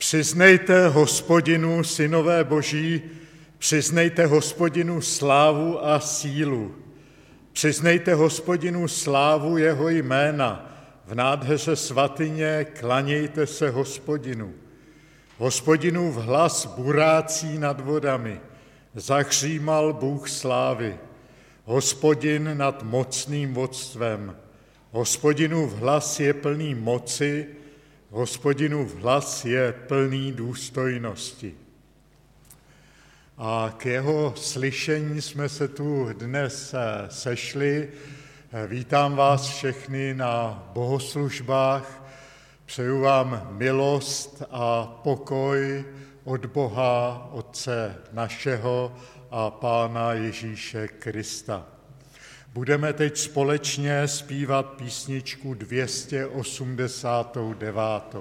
Přiznejte Hospodinu, synové boží, přiznejte Hospodinu slávu a sílu. Přiznejte Hospodinu slávu jeho jména, v nádheře svatyně klanějte se Hospodinu. Hospodinův hlas burácí nad vodami, zahřímal Bůh slávy. Hospodin nad mocným vodstvem. Hospodinův hlas je plný moci, Hospodinův hlas je plný důstojnosti. A k jeho slyšení jsme se tu dnes sešli. Vítám vás všechny na bohoslužbách. Přeju vám milost a pokoj od Boha, Otce našeho a Pána Ježíše Krista. Budeme teď společně zpívat písničku 289.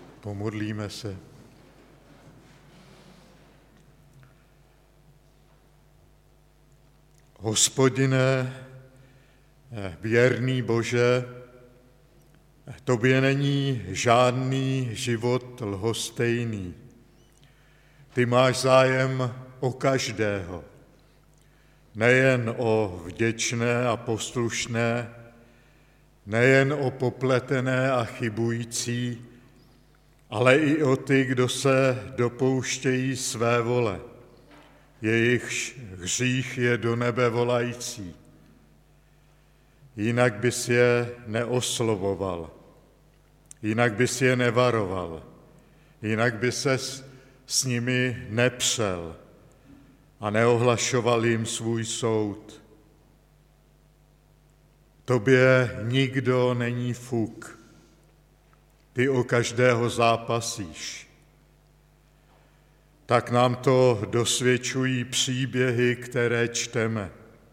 Pomodlíme se. Hospodine, věrný Bože, tobě není žádný život lhostejný. Ty máš zájem o každého, nejen o vděčné a poslušné, nejen o popletené a chybující, ale i o ty, kdo se dopouštějí své vole. Jejichž hřích je do nebe volající. Jinak bys je neoslovoval, jinak bys je nevaroval, jinak by ses s nimi nepřel a neohlašoval jim svůj soud. Tobě nikdo není fuk, ty o každého zápasíš. Tak nám to dosvědčují příběhy, které čteme.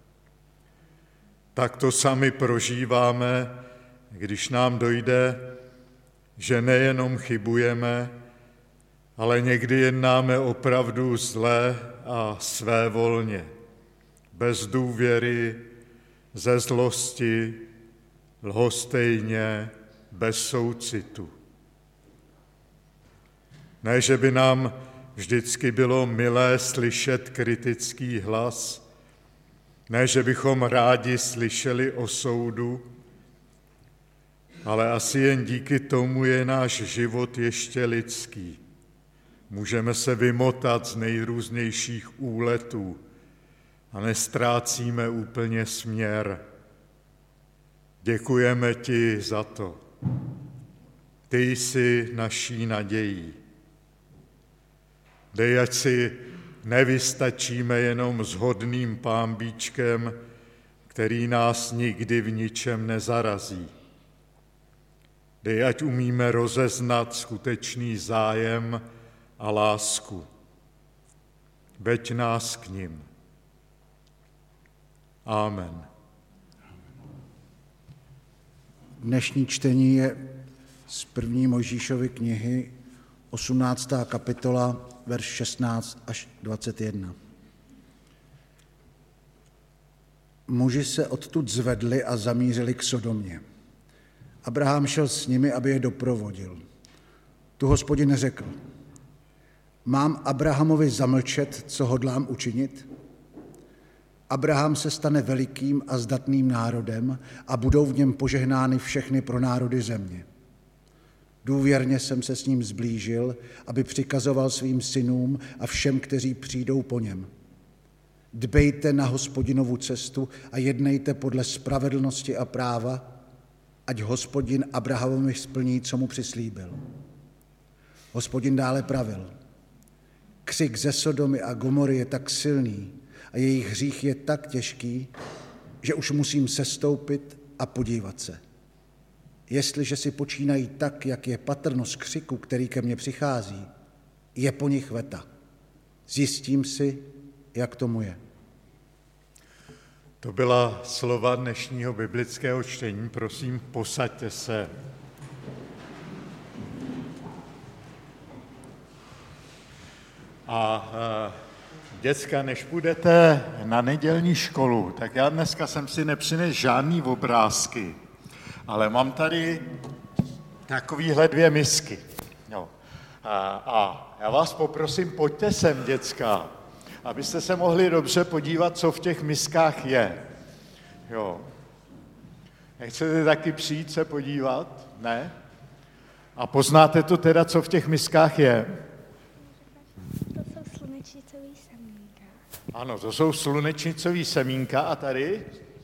Tak to sami prožíváme, když nám dojde, že nejenom chybujeme, ale někdy jednáme opravdu zle a svévolně, bez důvěry, ze zlosti, lhostejně, bez soucitu. Ne, že by nám vždycky bylo milé slyšet kritický hlas, ne, že bychom rádi slyšeli o soudu, ale asi jen díky tomu je náš život ještě lidský. Můžeme se vymotat z nejrůznějších úletů a nestrácíme úplně směr. Děkujeme ti za to. Ty jsi naší nadějí. Dej, ať si nevystačíme jenom s hodným pánbíčkem, který nás nikdy v ničem nezarazí. Dej, ať umíme rozeznat skutečný zájem a lásku. Veď nás k nim. Amen. Dnešní čtení je z 1. Mojžíšovy knihy, 18. kapitola, verš 16 až 21. Muži se odtud zvedli a zamířili k Sodomě. Abraham šel s nimi, aby je doprovodil. Tu Hospodin řekl: Mám Abrahamovi zamlčet, co hodlám učinit? Abraham se stane velikým a zdatným národem a budou v něm požehnány všechny pronárody země. Důvěrně jsem se s ním zblížil, aby přikazoval svým synům a všem, kteří přijdou po něm. Dbejte na Hospodinovu cestu a jednejte podle spravedlnosti a práva, ať Hospodin Abrahamovi splní, co mu přislíbil. Hospodin dále pravil: Křik ze Sodomy a Gomory je tak silný a jejich hřích je tak těžký, že už musím sestoupit a podívat se. Jestliže si počínají tak, jak je patrno z křiku, který ke mně přichází, je po nich veta. Zjistím si, jak tomu je. To byla slova dnešního biblického čtení. Prosím, posaďte se. A děcka, než půjdete na nedělní školu, tak já dneska jsem si nepřinesl žádný obrázky, ale mám tady takovýhle 2 misky. Jo. A já vás poprosím, pojďte sem, děcka, abyste se mohli dobře podívat, co v těch miskách je. Jo. Nechcete taky přijít se podívat? Ne? A poznáte to teda, co v těch miskách je? To jsou slunečnicový semínka. Ano, to jsou slunečnicový semínka. A tady?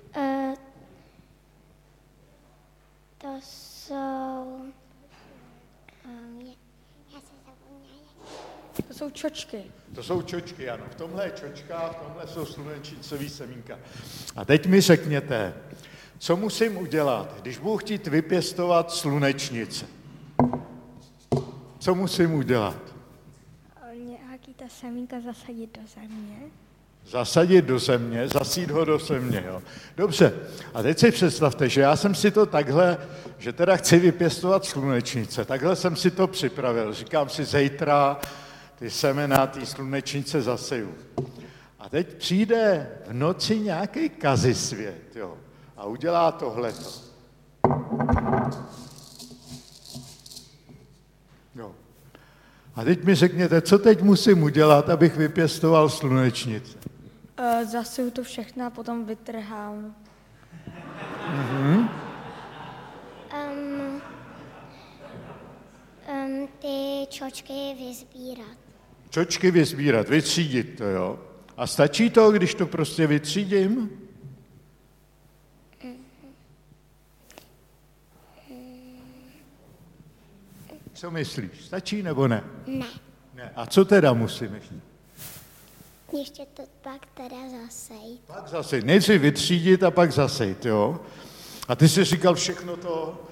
To jsou... já jsem zapomněla. To jsou čočky. To jsou čočky, ano. V tomhle je čočka, v tomhle jsou slunečnicový semínka. A teď mi řekněte, co musím udělat, když budu chtít vypěstovat slunečnice? Co musím udělat? Nějaký ta semínka zasadit do země. Zasadit do země, zasít ho do země, jo. Dobře, a teď si představte, že já jsem si to takhle, že teda chci vypěstovat slunečnice, takhle jsem si to připravil. Říkám si, zítra ty semena, ty slunečnice zaseju. A teď přijde v noci nějaký kazisvět, jo, a udělá tohleto. Jo. A teď mi řekněte, co teď musím udělat, abych vypěstoval slunečnice? Zasuju to všechno a potom vytrhám. Ty čočky vyzbírat. Čočky vyzbírat, vytřídit to, jo? A stačí to, když to prostě vytřídím? Co myslíš, stačí nebo ne? Ne. A co teda musím ještě? Ještě to pak teda zasejt. Pak zasejt. Nejdřív vytřídit a pak zasejt, jo? A ty jsi říkal všechno to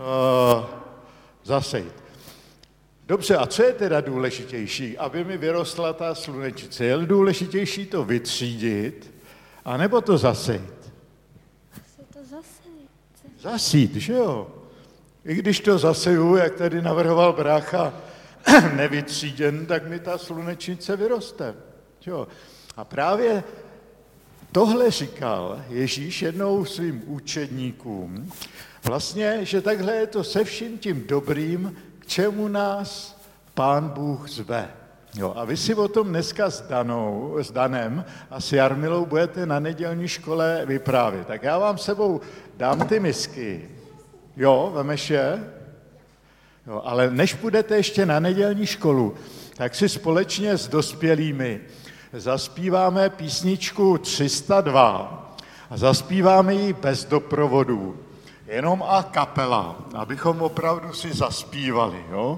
zasejt. Dobře, a co je teda důležitější? Aby mi vyrostla ta slunečnice. Je důležitější to vytřídit, anebo to zasejt? Asi to zasejt. Zasít, že jo? I když to zaseju, jak tady navrhoval brácha, nevytříděn, tak mi ta slunečnice vyroste. Jo? A právě tohle říkal Ježíš jednou svým učedníkům, vlastně, že takhle je to se vším tím dobrým, k čemu nás Pán Bůh zve. Jo, a vy si o tom dneska s Danem a s Jarmilou budete na nedělní škole vyprávět. Tak já vám sebou dám ty misky. Jo, vemeš je? Jo, ale než půjdete ještě na nedělní školu, tak si společně s dospělými zaspíváme písničku 302 a zaspíváme ji bez doprovodu, jenom a kapela, abychom opravdu si zaspívali, jo?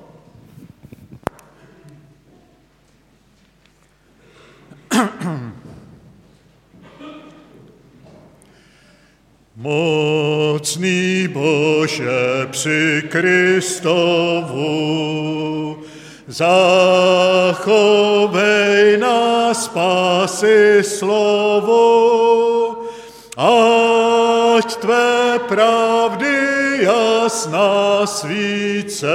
Mocný Bože při Kristovu, zachovej nás spásy slovo, ať tvé pravdy jasná svíce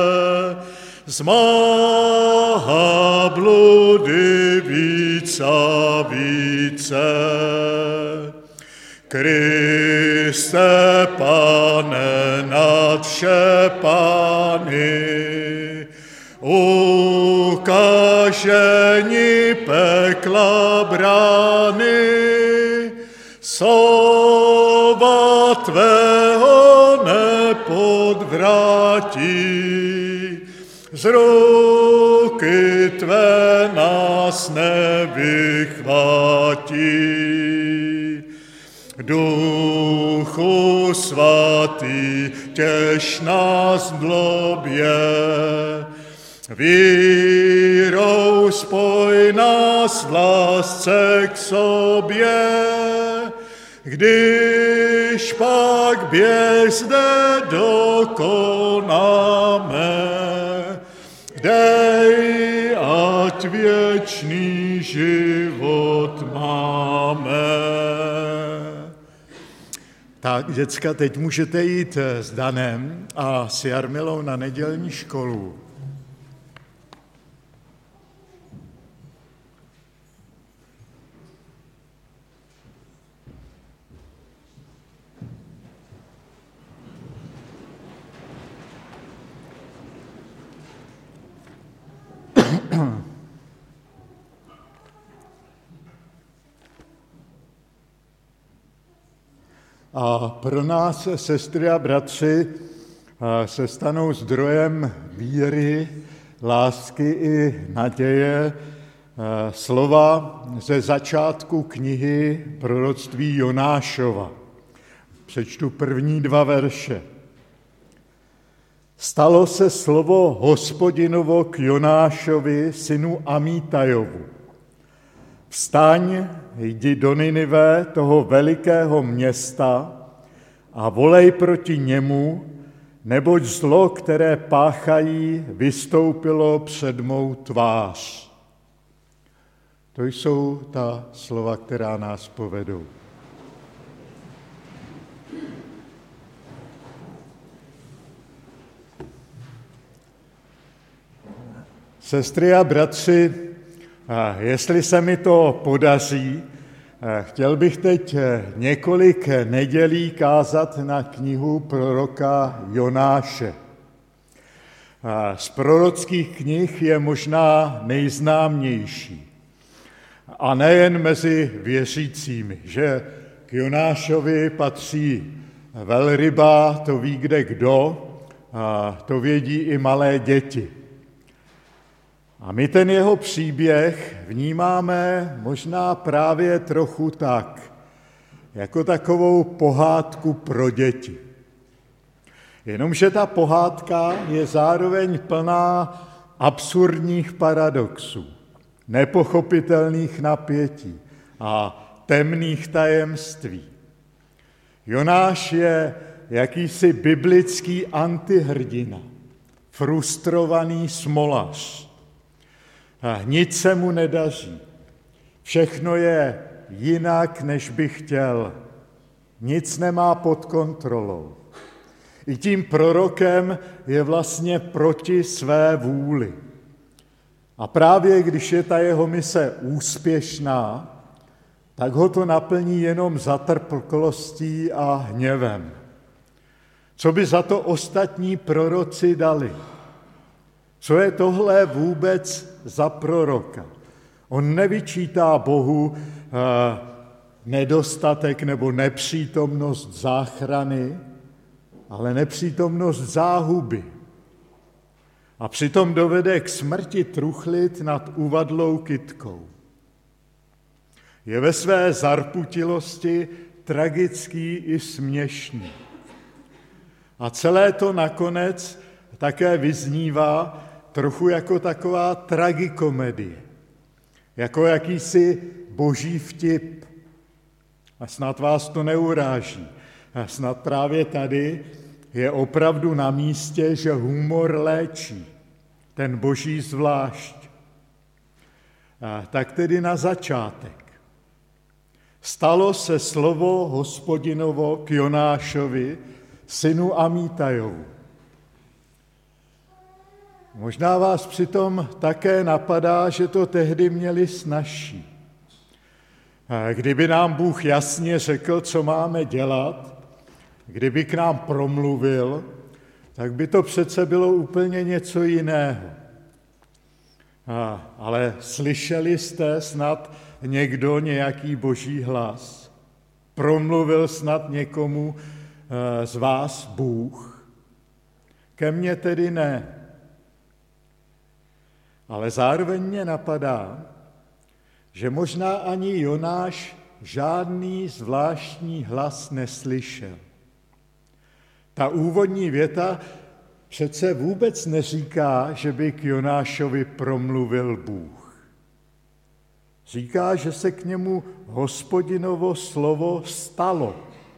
zmáhá bludy víc a více. Kriste, Pane, nad vše pány, ukážení pekla brány, slova tvého nepodvrátí, z ruky tvé nás nevychvátí. Duchu svatý, těš nás v zlobě, vírou spoj nás v lásce k sobě, když pak běh zde dokonáme, dej, ať věčný život máme. Tak, děcka, teď můžete jít s Danem a s Jarmilou na nedělní školu. A pro nás, sestry a bratři, se stanou zdrojem víry, lásky i naděje slova ze začátku knihy proroctví Jonášova. Přečtu první 2 verše. Stalo se slovo Hospodinovo k Jonášovi, synu Amítajovu. Vstaň, jdi do Ninive, toho velikého města, a volej proti němu, neboť zlo, které páchají, vystoupilo před mou tvář. To jsou ta slova, která nás povedou. Sestry a bratři, Jestli se mi to podaří, chtěl bych teď několik nedělí kázat na knihu proroka Jonáše. Z prorockých knih je možná nejznámější. A nejen mezi věřícími, že k Jonášovi patří velryba, to ví kde kdo, a to vědí i malé děti. A my ten jeho příběh vnímáme možná právě trochu tak, jako takovou pohádku pro děti. Jenomže ta pohádka je zároveň plná absurdních paradoxů, nepochopitelných napětí a temných tajemství. Jonáš je jakýsi biblický antihrdina, frustrovaný smolař. A nic se mu nedaří. Všechno je jinak, než by chtěl. Nic nemá pod kontrolou. I tím prorokem je vlastně proti své vůli. A právě když je ta jeho mise úspěšná, tak ho to naplní jenom zatrpklostí a hněvem. Co by za to ostatní proroci dali? Co je tohle vůbec za proroka? On nevyčítá Bohu nedostatek nebo nepřítomnost záchrany, ale nepřítomnost záhuby. A přitom dovede k smrti truchlit nad uvadlou kytkou. Je ve své zarputilosti tragický i směšný. A celé to nakonec také vyznívá trochu jako taková tragikomedie, jako jakýsi boží vtip. A snad vás to neuráží. A snad právě tady je opravdu na místě, že humor léčí, ten boží zvlášť. A tak tedy na začátek. Stalo se slovo Hospodinovo k Jonášovi, synu Amítajovu. Možná vás přitom také napadá, že to tehdy měli snazší. Kdyby nám Bůh jasně řekl, co máme dělat, kdyby k nám promluvil, tak by to přece bylo úplně něco jiného. Ale slyšeli jste snad někdo nějaký boží hlas? Promluvil snad někomu z vás Bůh? Ke mně tedy ne. Ale zároveň mě napadá, že možná ani Jonáš žádný zvláštní hlas neslyšel. Ta úvodní věta přece vůbec neříká, že by k Jonášovi promluvil Bůh. Říká, že se k němu Hospodinovo slovo stalo.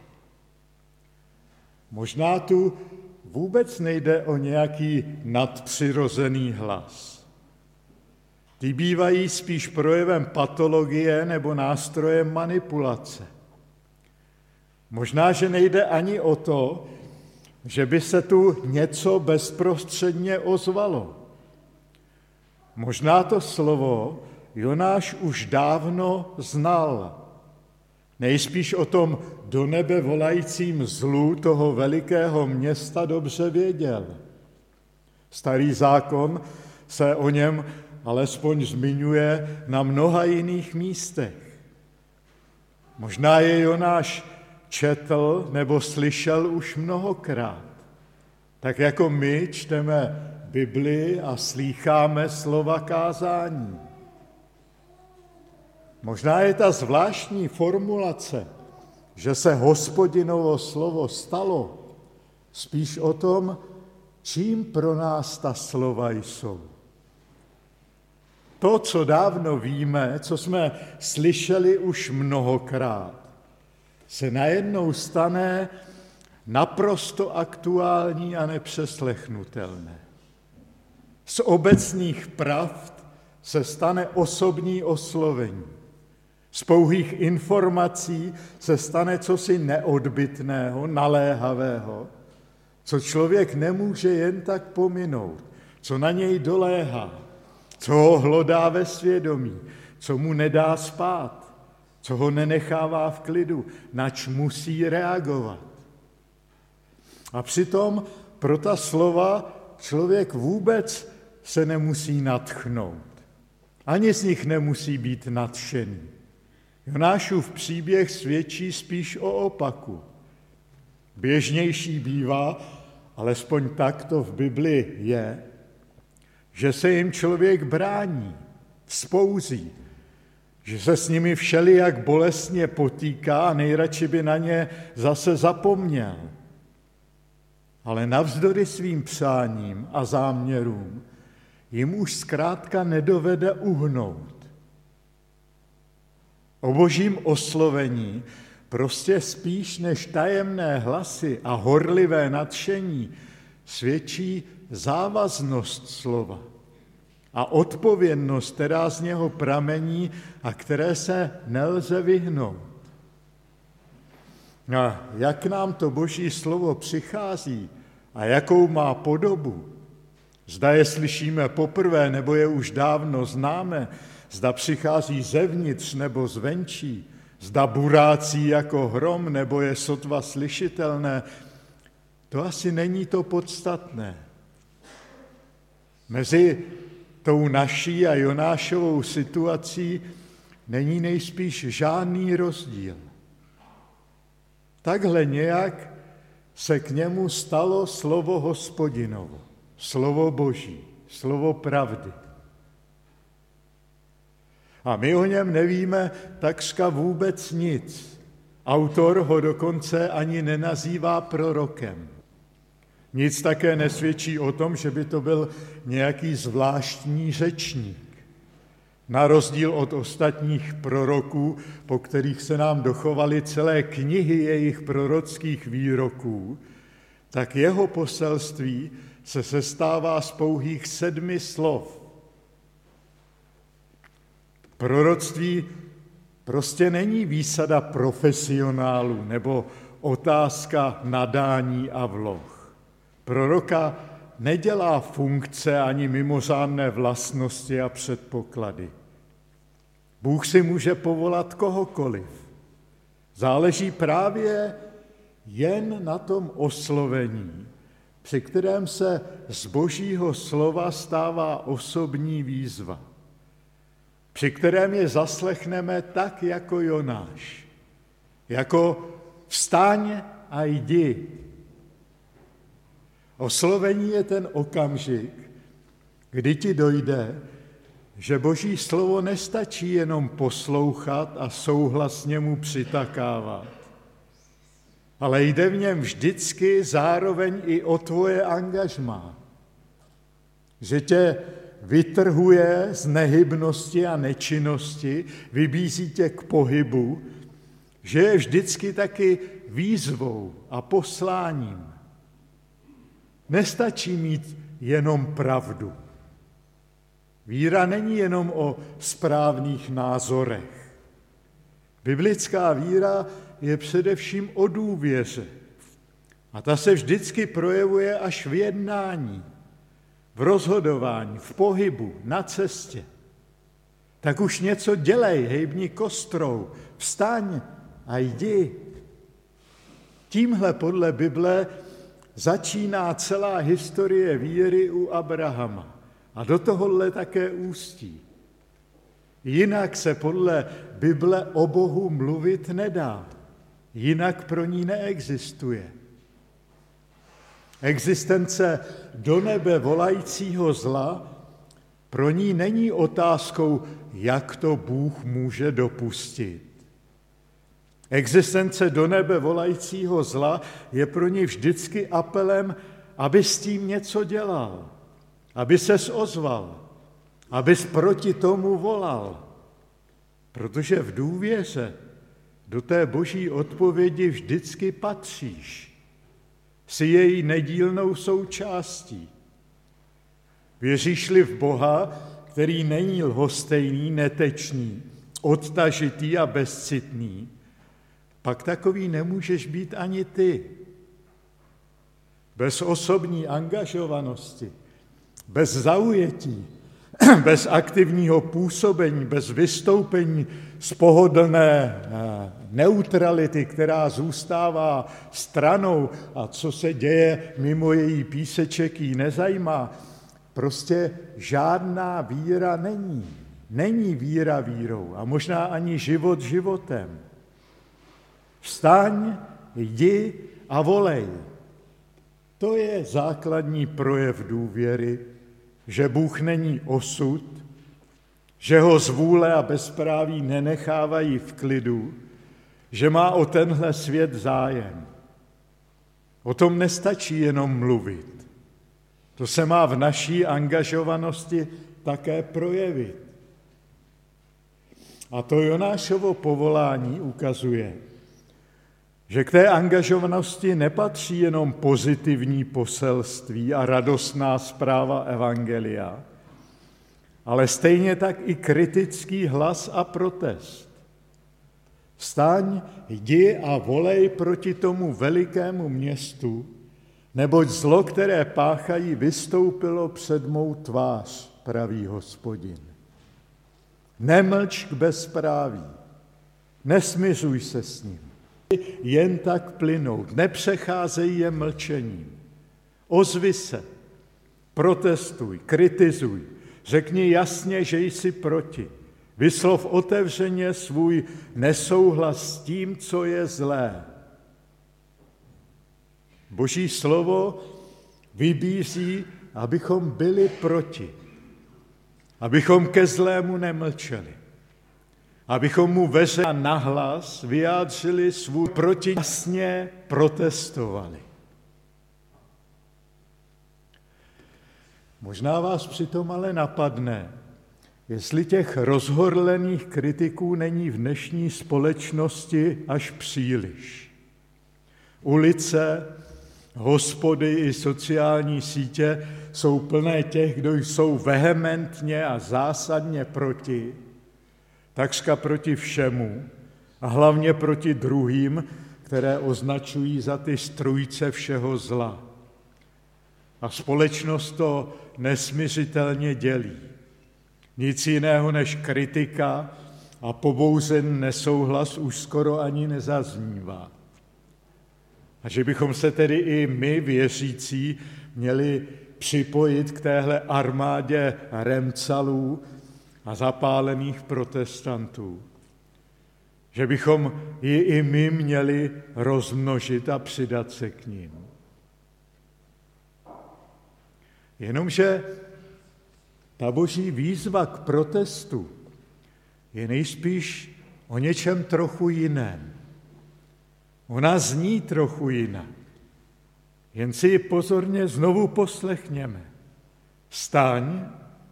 Možná tu vůbec nejde o nějaký nadpřirozený hlas. Ty bývají spíš projevem patologie nebo nástrojem manipulace. Možná, že nejde ani o to, že by se tu něco bezprostředně ozvalo. Možná to slovo Jonáš už dávno znal. Nejspíš o tom do nebe volajícím zlu toho velikého města dobře věděl. Starý zákon se o něm alespoň zmiňuje na mnoha jiných místech. Možná je Jonáš četl nebo slyšel už mnohokrát. Tak jako my čteme Bibli a slýcháme slova kázání. Možná je ta zvláštní formulace, že se Hospodinovo slovo stalo, spíš o tom, čím pro nás ta slova jsou. To, co dávno víme, co jsme slyšeli už mnohokrát, se najednou stane naprosto aktuální a nepřeslechnutelné. Z obecných pravd se stane osobní oslovení. Z pouhých informací se stane cosi neodbytného, naléhavého, co člověk nemůže jen tak pominout, co na něj doléhá, co ho hlodá ve svědomí, co mu nedá spát, co ho nenechává v klidu, nač musí reagovat. A přitom pro ta slova člověk vůbec se nemusí nadchnout. Ani z nich nemusí být nadšený. Jonášův příběh svědčí spíš o opaku. Běžnější bývá, alespoň tak to v Bibli je, že se jim člověk brání, vzpouzí, že se s nimi všelijak bolestně potýká a nejradši by na ně zase zapomněl. Ale navzdory svým přáním a záměrům jim už zkrátka nedovede uhnout. O božím oslovení prostě spíš než tajemné hlasy a horlivé nadšení svědčí závaznost slova a odpovědnost, která z něho pramení a které se nelze vyhnout. A jak nám to boží slovo přichází a jakou má podobu, zda je slyšíme poprvé, nebo je už dávno známe, zda přichází zevnitř nebo zvenčí, zda burácí jako hrom, nebo je sotva slyšitelné, to asi není to podstatné. Mezi tou naší a Jonášovou situací není nejspíš žádný rozdíl. Takhle nějak se k němu stalo slovo Hospodinovo, slovo Boží, slovo pravdy. A my o něm nevíme takřka vůbec nic. Autor ho dokonce ani nenazývá prorokem. Nic také nesvědčí o tom, že by to byl nějaký zvláštní řečník. Na rozdíl od ostatních proroků, po kterých se nám dochovaly celé knihy jejich prorockých výroků, tak jeho poselství se sestává z pouhých 7 slov. Proroctví prostě není výsada profesionálů nebo otázka nadání a vloh. Proroka nedělá funkce ani mimořádné vlastnosti a předpoklady. Bůh si může povolat kohokoliv. Záleží právě jen na tom oslovení, při kterém se z božího slova stává osobní výzva, při kterém je zaslechneme tak jako Jonáš, jako vstaň a jdi. Oslovení je ten okamžik, kdy ti dojde, že boží slovo nestačí jenom poslouchat a souhlasně mu přitakávat, ale jde v něm vždycky zároveň i o tvoje angažmá, že tě vytrhuje z nehybnosti a nečinnosti, vybízí tě k pohybu, že je vždycky taky výzvou a posláním. Nestačí mít jenom pravdu. Víra není jenom o správných názorech. Biblická víra je především o důvěře. A ta se vždycky projevuje až v jednání, v rozhodování, v pohybu, na cestě. Tak už něco dělej, hejbni kostrou, vstaň a jdi. Tímhle podle Bible začíná celá historie víry u Abrahama a do tohohle také ústí. Jinak se podle Bible o Bohu mluvit nedá, jinak pro ní neexistuje. Existence do nebe volajícího zla pro ní není otázkou, jak to Bůh může dopustit. Existence do nebe volajícího zla je pro ní vždycky apelem, aby s tím něco dělal, aby ses ozval, abys proti tomu volal. Protože v důvěře do té boží odpovědi vždycky patříš. Jsi její nedílnou součástí. Věříš-li v Boha, který není lhostejný, netečný, odtažitý a bezcitný, pak takový nemůžeš být ani ty. Bez osobní angažovanosti, bez zaujetí bez aktivního působení, bez vystoupení z pohodlné neutrality, která zůstává stranou a co se děje mimo její píseček, jí nezajímá. Prostě žádná víra není. Není víra vírou a možná ani život životem. Vstaň, jdi a volej. To je základní projev důvěry, že Bůh není osud, že ho zvůle a bezpráví nenechávají v klidu, že má o tenhle svět zájem. O tom nestačí jenom mluvit. To se má v naší angažovanosti také projevit. A to Jonášovo povolání ukazuje, že k té angažovanosti nepatří jenom pozitivní poselství a radostná zpráva evangelia, ale stejně tak i kritický hlas a protest. Vstaň, jdi a volej proti tomu velikému městu, neboť zlo, které páchají, vystoupilo před mou tvář, praví Hospodin. Nemlč k bezpráví, nesmiřuj se s ním. Jen tak plynout, nepřecházej je mlčením. Ozvi se, protestuj, kritizuj, řekni jasně, že jsi proti. Vyslov otevřeně svůj nesouhlas s tím, co je zlé. Boží slovo vybízí, abychom byli proti, abychom ke zlému nemlčeli, abychom mu veřejně nahlas vyjádřili svůj proti, jasně protestovali. Možná vás přitom ale napadne, jestli těch rozhorlených kritiků není v dnešní společnosti až příliš. Ulice, hospody i sociální sítě jsou plné těch, kdo jsou vehementně a zásadně proti, takřka proti všemu a hlavně proti druhým, které označují za ty strůjce všeho zla. A společnost to nesmiřitelně dělí. Nic jiného než kritika a pobouřený nesouhlas už skoro ani nezaznívá. A že bychom se tedy i my, věřící, měli připojit k téhle armádě remcalů a zapálených protestantů. Že bychom ji i my měli rozmnožit a přidat se k ním. Jenomže ta boží výzva k protestu je nejspíš o něčem trochu jiném. Ona zní trochu jinak. Jen si ji pozorně znovu poslechněme. Vstaň,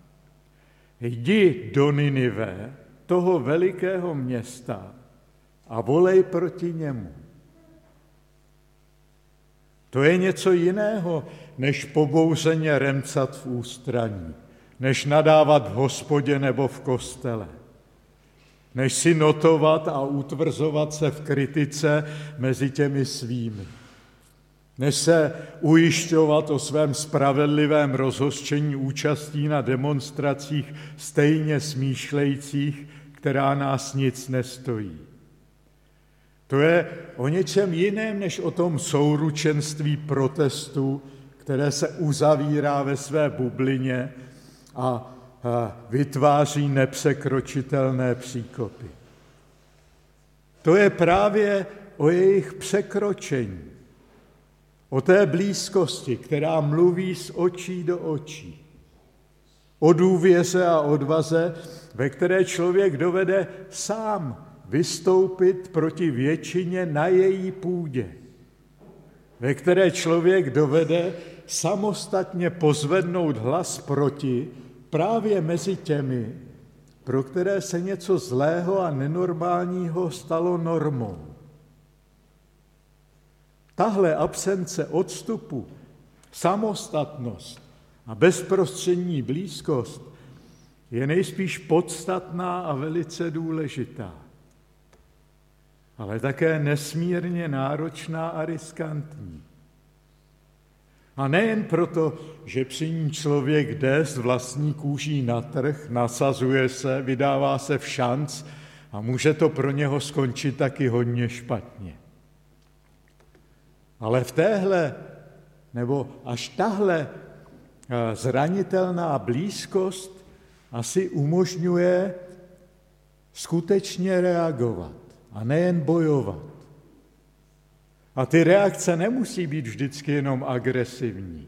jdi do Ninive, toho velikého města, a volej proti němu. To je něco jiného, než pobouřeně remcat v ústraní, než nadávat v hospodě nebo v kostele, než si notovat a utvrzovat se v kritice mezi těmi svými, než se ujišťovat o svém spravedlivém rozhořčení účastí na demonstracích stejně smýšlejících, která nás nic nestojí. To je o něčem jiném, než o tom souručenství protestu, které se uzavírá ve své bublině a vytváří nepřekročitelné příkopy. To je právě o jejich překročení, o té blízkosti, která mluví z očí do očí, o důvěře a odvaze, ve které člověk dovede sám vystoupit proti většině na její půdě, ve které člověk dovede samostatně pozvednout hlas proti právě mezi těmi, pro které se něco zlého a nenormálního stalo normou. Tahle absence odstupu, samostatnost a bezprostřední blízkost je nejspíš podstatná a velice důležitá, ale také nesmírně náročná a riskantní. A nejen proto, že při ní člověk jde s vlastní kůží na trh, nasazuje se, vydává se v šanc a může to pro něho skončit taky hodně špatně. Ale v téhle, nebo až tahle zranitelná blízkost asi umožňuje skutečně reagovat a nejen bojovat. A ty reakce nemusí být vždycky jenom agresivní.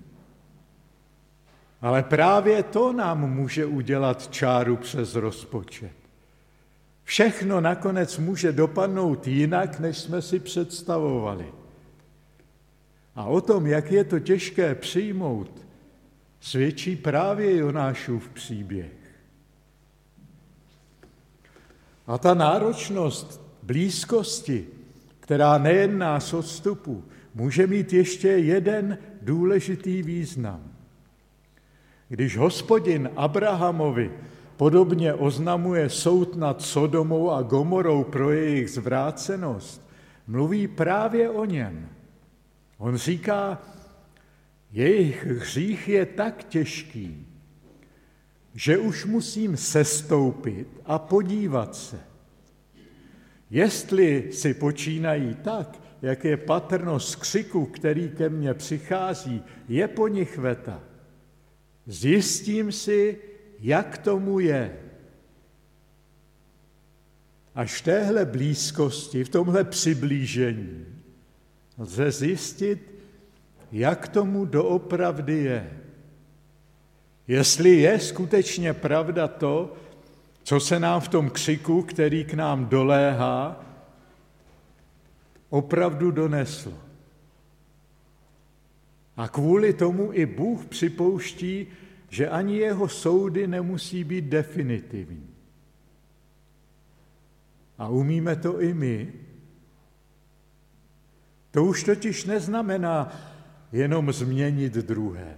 Ale právě to nám může udělat čáru přes rozpočet. Všechno nakonec může dopadnout jinak, než jsme si představovali. A o tom, jak je to těžké přijmout, svědčí právě Jonášův příběh. A ta náročnost blízkosti, která nejedná z odstupu, může mít ještě jeden důležitý význam. Když Hospodin Abrahamovi podobně oznamuje soud nad Sodomou a Gomorou pro jejich zvrácenost, mluví právě o něm. On říká, jejich hřích je tak těžký, že už musím sestoupit a podívat se. Jestli si počínají tak, jak je patrno z křiku, který ke mně přichází, je po nich veta. Zjistím si, jak tomu je. Až v téhle blízkosti, v tomhle přiblížení lze zjistit, jak tomu doopravdy je. Jestli je skutečně pravda to, co se nám v tom křiku, který k nám doléhá, opravdu doneslo. A kvůli tomu i Bůh připouští, že ani jeho soudy nemusí být definitivní. A umíme to i my. To už totiž neznamená jenom změnit druhé.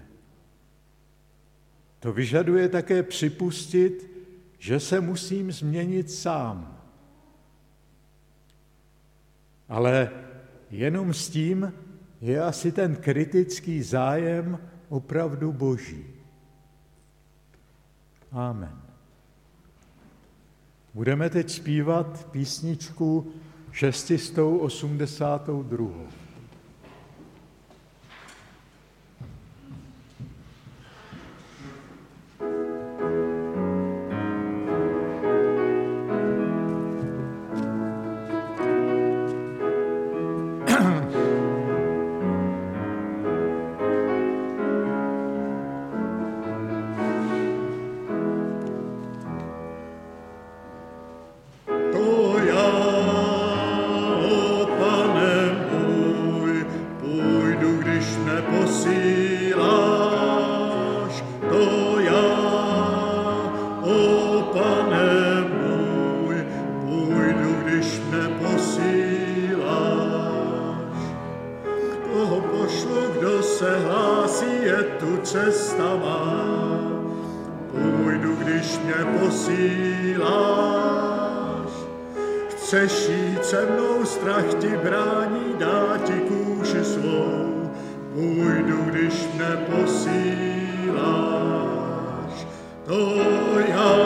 To vyžaduje také připustit, že se musím změnit sám. Ale jenom s tím je asi ten kritický zájem opravdu boží. Amen. Budeme teď zpívat písničku 682. Chceš jít se mnou, strach ti brání, dá ti kůži svou. Půjdu, když mne posíláš. To já,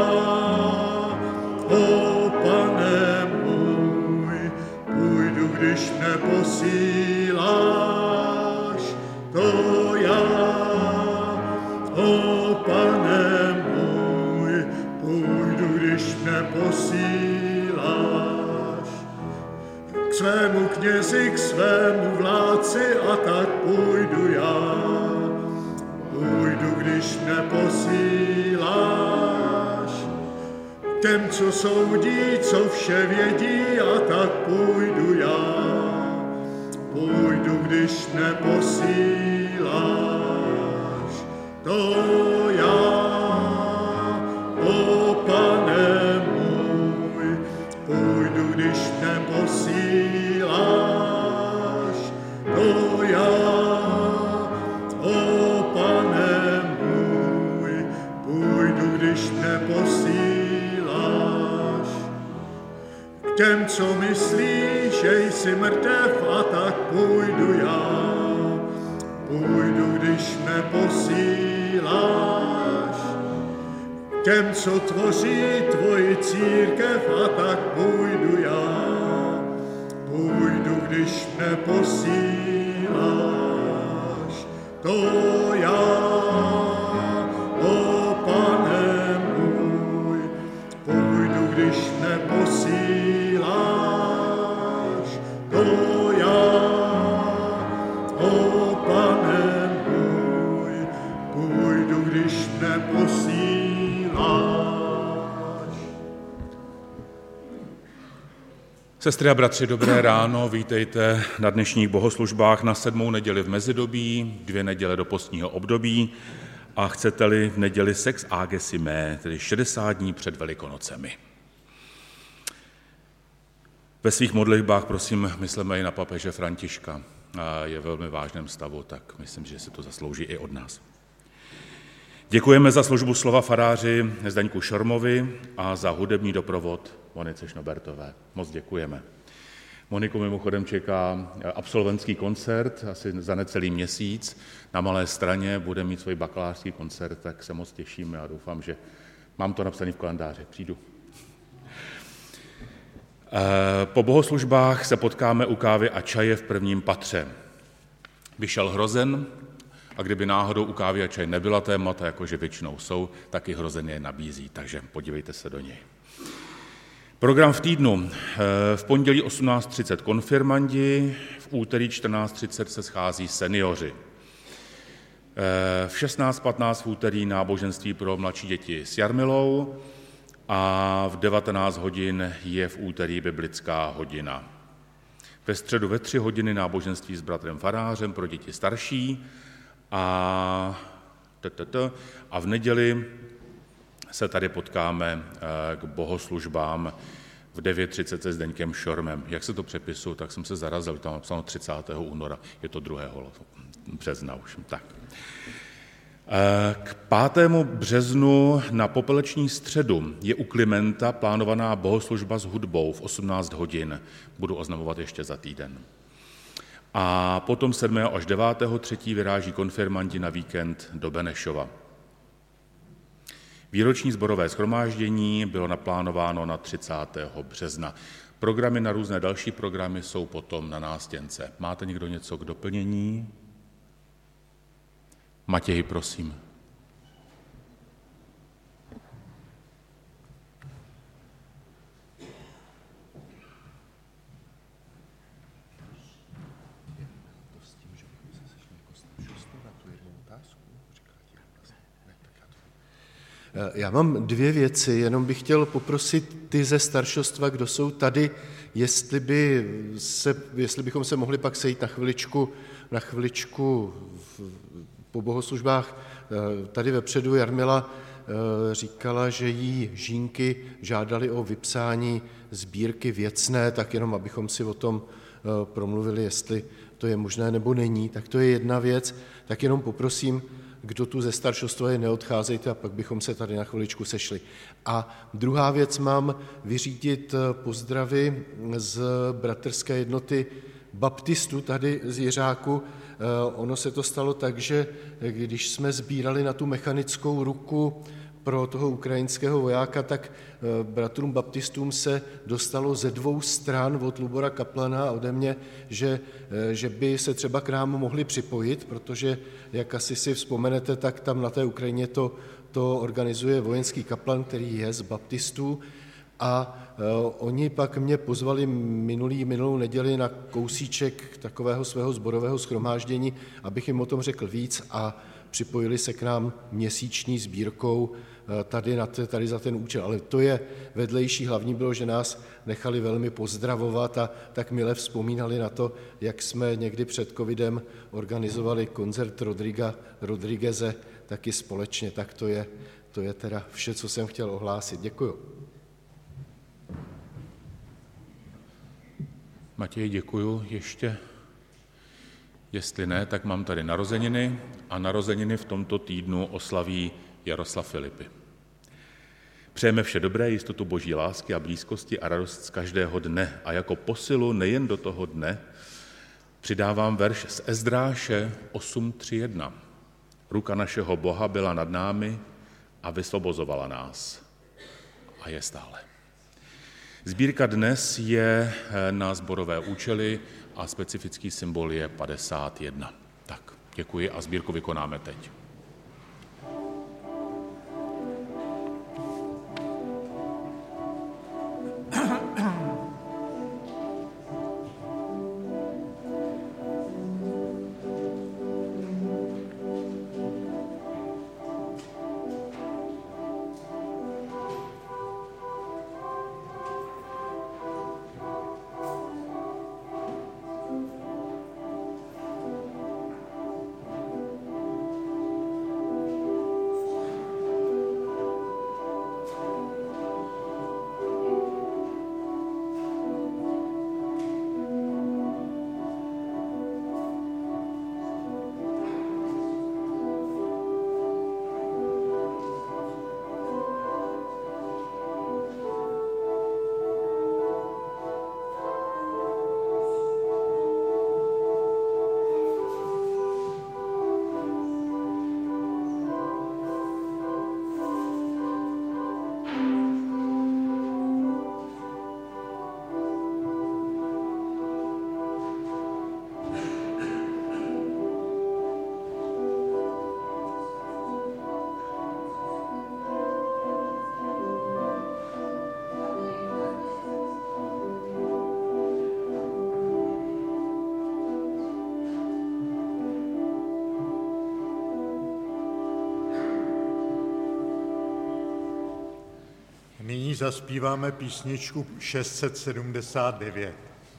o Pane můj, půjdu, když mne posíláš. To já, o Pane můj, půjdu, když mne posíláš. K svému knězi, k svému vládci, a tak půjdu já. Půjdu, když mne posíláš. Těm, co soudí, co vše vědí, a tak půjdu já. Půjdu, když mne posíláš. To já, o Pane můj, půjdu, když mne posíláš. To já, o Pane můj, půjdu, když mne posíláš. K těm, co myslí, že jsi mrtev, a tak půjdu já. půjdu, když mne posíláš. Těm, co tvoří tvoji církev, a tak půjdu já. Půjdu, když mne posíláš. To já, o Pane můj, půjdu, když mne posíláš. To já, o Pane můj, půjdu, když mne posíláš. Sestry a bratři, dobré ráno, vítejte na dnešních bohoslužbách na 7. neděli v mezidobí, 2 neděle do postního období a chcete-li v neděli Sex Agesime, tedy 60 dní před Velikonocemi. Ve svých modlitbách, prosím, myslíme i na papeže Františka. Je v velmi vážném stavu, tak myslím, že si to zaslouží i od nás. Děkujeme za službu slova faráři Zdeňku Šormovi a za hudební doprovod Monice Šnobertové. Moc děkujeme. Moniku mimochodem čeká absolventský koncert asi za necelý měsíc. Na Malé Straně bude mít svůj bakalářský koncert, tak se moc těšíme a doufám, že mám to napsané v kalendáři. Přijdu. Po bohoslužbách se potkáme u kávy a čaje v prvním patře. Vyšel Hrozen a kdyby náhodou u kávy a čaje nebyla témata, jakože většinou jsou, tak i Hrozen je nabízí, takže podívejte se do něj. Program v týdnu. V pondělí 18:30 konfirmandi, v úterý 14:30 se schází seniori. V 16:15 v úterý náboženství pro mladší děti s Jarmilou a v 19 hodin je v úterý biblická hodina. Ve středu ve 3 hodiny náboženství s bratrem farářem pro děti starší a v neděli se tady potkáme k bohoslužbám v 9:30 se Zdeňkem Šormem. Jak se to přepisuje, tak jsem se zarazil, tam napsáno 30. února, je to 2. března už. Tak. K 5. březnu na Popeleční středu je u Klimenta plánovaná bohoslužba s hudbou v 18 hodin. Budu oznamovat ještě za týden. A potom 7. až 9.3. vyráží konfirmandi na víkend do Benešova. Výroční sborové shromáždění bylo naplánováno na 30. března. Programy na různé další programy jsou potom na nástěnce. Máte někdo něco k doplnění? Matěj, prosím. Já mám 2 věci, jenom bych chtěl poprosit ty ze staršostva, kdo jsou tady, jestli bychom se mohli pak sejít na chviličku po bohoslužbách. Tady vepředu Jarmila říkala, že jí žínky žádali o vypsání sbírky věcné, tak jenom abychom si o tom promluvili, jestli to je možné nebo není. Tak to je jedna věc, tak jenom poprosím, kdo tu ze staršostva je, neodcházejte a pak bychom se tady na chviličku sešli. A druhá věc, mám vyřídit pozdravy z bratrské jednoty baptistů tady z Jiřáku. Ono se to stalo tak, že když jsme sbírali na tu mechanickou ruku pro toho ukrajinského vojáka, tak bratrům baptistům se dostalo ze 2 stran od Lubora Kaplana a ode mě, že by se třeba k nám mohli připojit, protože, jak asi si vzpomenete, tak tam na té Ukrajině to organizuje vojenský kaplan, který je z baptistů. A oni pak mě pozvali minulou neděli na kousíček takového svého sborového shromáždění, abych jim o tom řekl víc a připojili se k nám měsíční sbírkou tady za ten účel. Ale to je vedlejší, hlavní bylo, že nás nechali velmi pozdravovat a tak mile vzpomínali na to, jak jsme někdy před covidem organizovali koncert Rodrigueze taky společně. Tak to je teda vše, co jsem chtěl ohlásit. Děkuju. Matěj, děkuju. Ještě, jestli ne, tak mám tady narozeniny a narozeniny v tomto týdnu oslaví Jaroslav Filipy. Přejeme vše dobré, jistotu boží lásky a blízkosti a radost z každého dne a jako posilu nejen do toho dne přidávám verš z Ezdráše 8.3.1. Ruka našeho Boha byla nad námi a vysvobozovala nás. A je stále. Sbírka dnes je na sborové účely a specifický symbol je 51. Tak, děkuji a sbírku vykonáme teď. Nyní zaspíváme písničku 679.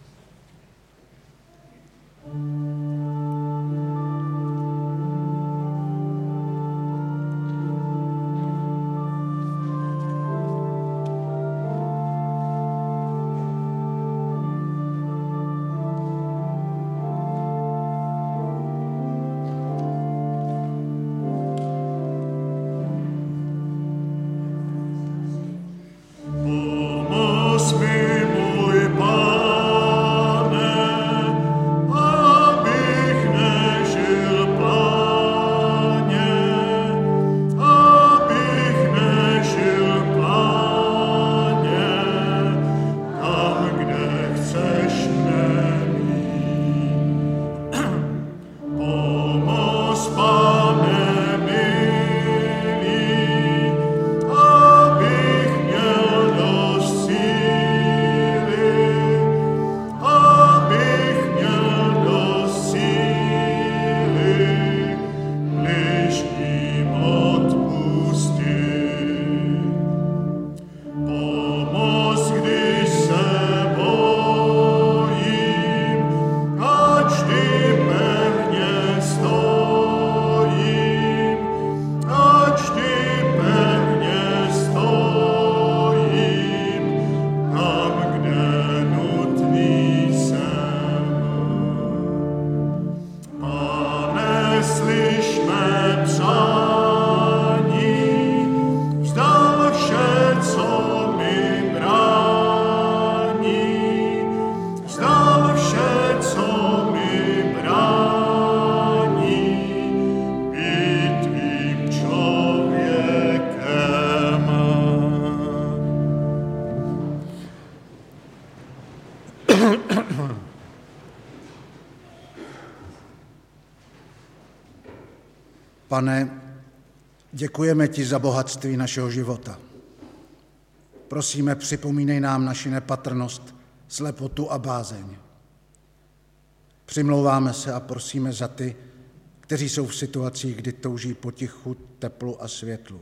Pane, děkujeme ti za bohatství našeho života. Prosíme, připomínej nám naši nepatrnost, slepotu a bázeň. Přimlouváme se a prosíme za ty, kteří jsou v situacích, kdy touží po tichu, teplu a světlu.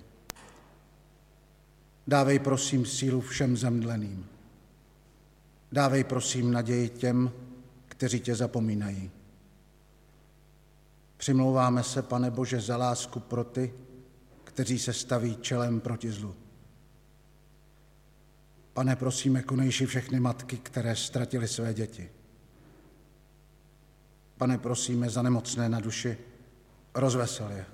Dávej prosím sílu všem zemdleným. Dávej prosím naději těm, kteří tě zapomínají. Přimlouváme se, Pane Bože, za lásku pro ty, kteří se staví čelem proti zlu. Pane, prosíme, konejši všechny matky, které ztratily své děti. Pane, prosíme za nemocné na duši, rozvesel je.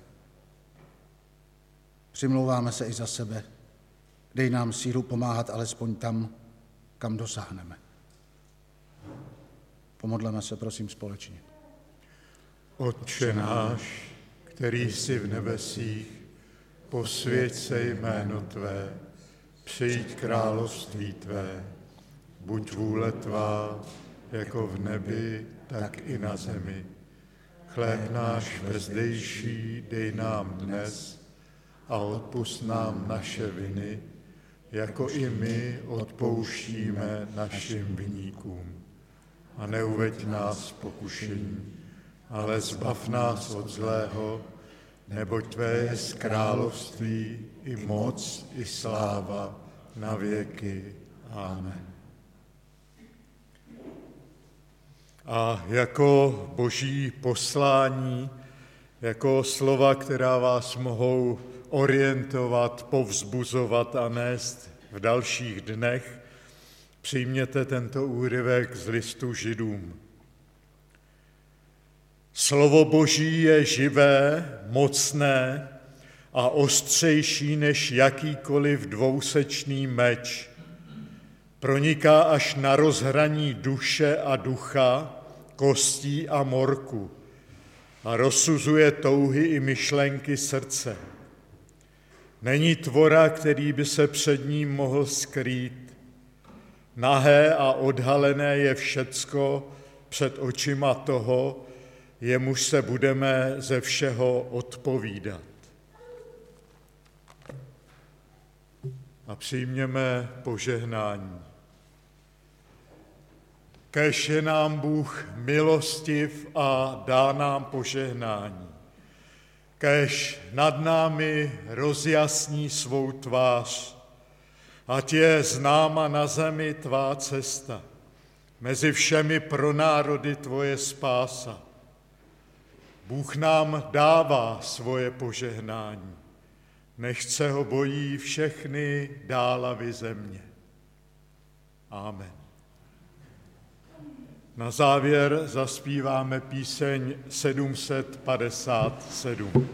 Přimlouváme se i za sebe. Dej nám sílu pomáhat alespoň tam, kam dosáhneme. Pomodleme se, prosím, společně. Otče náš, který jsi v nebesích, posvěť se jméno Tvé, přijď království Tvé, buď vůle Tvá, jako v nebi, tak i na zemi. Chléb náš vezdejší dej nám dnes a odpusť nám naše viny, jako i my odpouštíme našim viníkům. A neuveď nás v pokušení, ale zbav nás od zlého, neboť Tvé je království i moc, i sláva na věky. Amen. A jako boží poslání, jako slova, která vás mohou orientovat, povzbuzovat a nést v dalších dnech, přijměte tento úryvek z listu Židům. Slovo Boží je živé, mocné a ostřejší než jakýkoliv dvousečný meč. Proniká až na rozhraní duše a ducha, kostí a morku a rozsuzuje touhy i myšlenky srdce. Není tvora, který by se před ním mohl skrýt. Nahé a odhalené je všecko před očima toho, jemuž se budeme ze všeho odpovídat. A přijměme požehnání. Kéž je nám Bůh milostiv a dá nám požehnání. Kéž nad námi rozjasní svou tvář, ať je známa na zemi tvá cesta, mezi všemi pro národy tvoje spása. Bůh nám dává svoje požehnání, nechť se ho bojí všechny dálavy země. Amen. Na závěr zaspíváme píseň 757.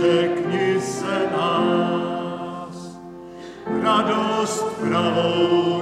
Radost pravou